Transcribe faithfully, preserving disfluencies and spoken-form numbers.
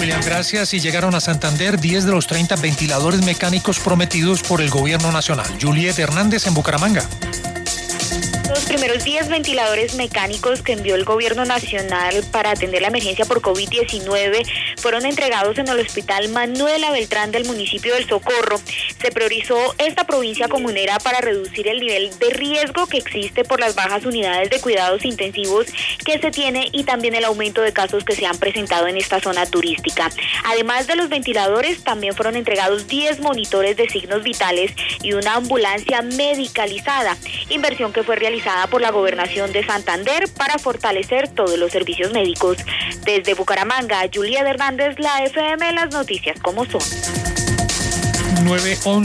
William, gracias. Y llegaron a Santander diez de los treinta ventiladores mecánicos prometidos por el gobierno nacional. Juliet Hernández en Bucaramanga. Los primeros diez ventiladores mecánicos que envió el gobierno nacional para atender la emergencia por COVID diecinueve fueron entregados en el Hospital Manuela Beltrán del municipio del Socorro. Se priorizó esta provincia comunera para reducir el nivel de riesgo que existe por las bajas unidades de cuidados intensivos que se tiene y también el aumento de casos que se han presentado en esta zona turística. Además de los ventiladores, también fueron entregados diez monitores de signos vitales y una ambulancia medicalizada, inversión que fue realizada por la Gobernación de Santander para fortalecer todos los servicios médicos. Desde Bucaramanga, Juliet Hernández, la F M, las noticias como son. nueve once